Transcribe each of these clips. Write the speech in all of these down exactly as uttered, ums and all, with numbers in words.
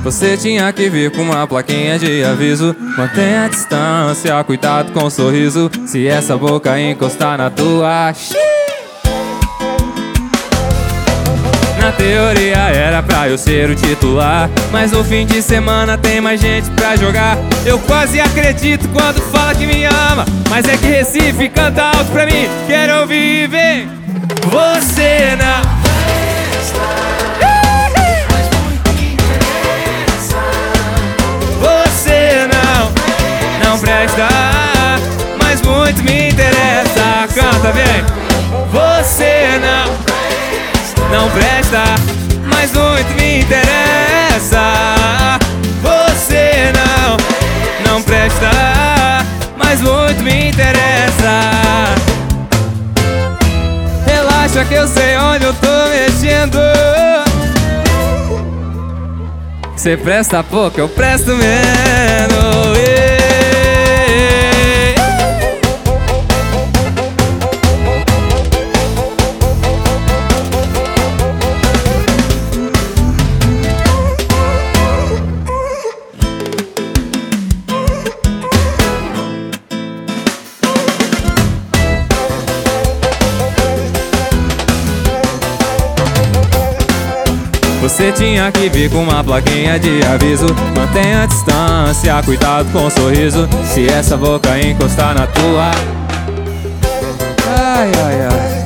Você tinha que vir com uma plaquinha de aviso. Mantenha a distância, cuidado com o sorriso. Se essa boca encostar na tua, na teoria era pra eu ser o titular, mas no fim de semana tem mais gente pra jogar. Eu quase acredito quando fala que me ama, mas é que Recife canta alto pra mim. Quero ouvir, vem. Você não Você não Não presta, mas muito me interessa. Canta, vem. Você não Não presta, mas muito me interessa. Você não Não presta, mas muito me interessa. Relaxa que eu sei onde eu tô mexendo. Cê presta pouco, eu presto menos. Você tinha que vir com uma plaquinha de aviso. Mantenha a distância, cuidado com o sorriso. Se essa boca encostar na tua, ai, ai, ai.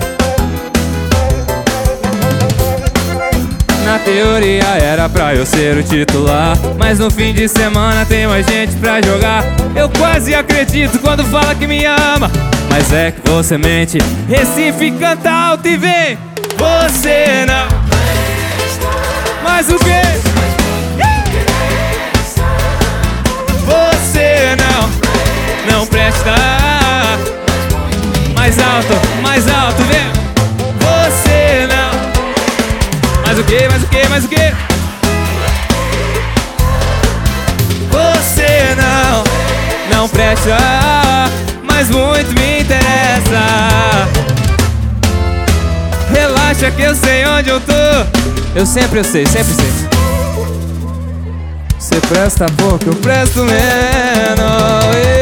Na teoria era pra eu ser o titular, mas no fim de semana tem mais gente pra jogar. Eu quase acredito quando fala que me ama, mas é que você mente. Recife canta alto e vem. Você não Mas o quê? Você não Não presta. Mais alto, mais alto, vem. Você não Mais o quê, mais o quê, mais o quê? Você não Não presta, mas muito me interessa. Relaxa que eu sei onde eu tô. Eu sempre eu sei, sempre sei. Você presta pouco, eu presto menos.